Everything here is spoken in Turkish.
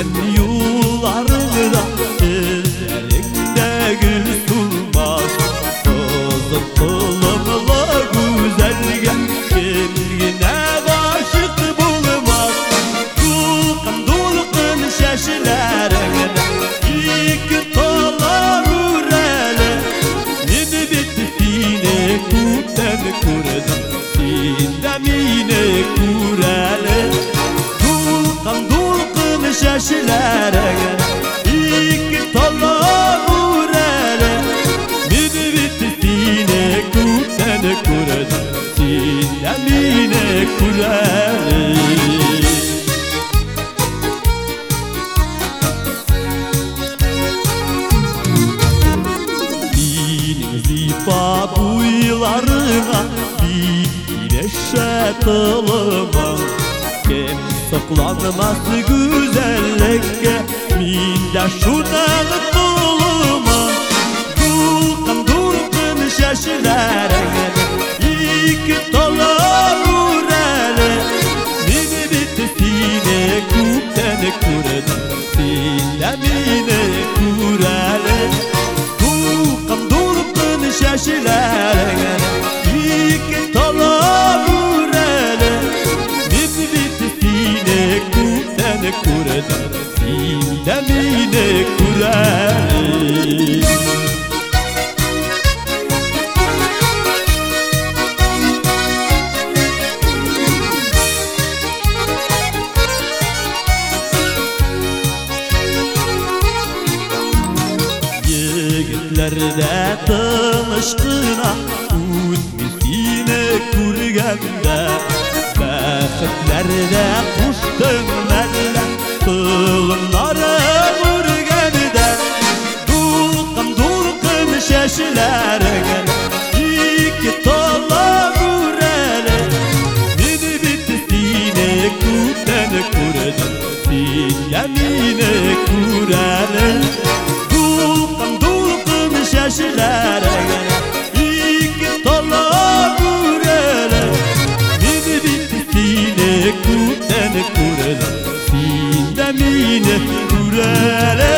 Sen yollarında ellerinde gül solmaz. Kızıl kılımlı güzelge kimgine aşık bulmaz. Dulkın dulkın şaşılarına iki tolar urele. Nimi bittiğine kutten kurdum sindemine kurele. Dulkın dulkın şaşılarına iki tolar urele. Nimi bittiğine kutten kurdum sindemine kurele. Zifa buylarına bir eşe tılıma. Kim saklanmaz güzellikке minde şunan tılıma. Dulkın dulkın şaşılarına iki tolar urele. Mini bittiğine kupten kurdum sindemine kurele. Şaşılarına iki tolar urele. Nimi bittiğine kutten kurdum sindemine kurele. Yigitlerde tanıştığına ümitine kurganda. Bəxtlerde kuştun elle kılımları vurganda. Dulkın dulkın şaşılarına iki tolar urele. Nimi bittiğine kutten kurdum sindemine kurele. Şaşılarına iki tolar urele. Nimi bittiğine kutten kurdum sindemine kurele.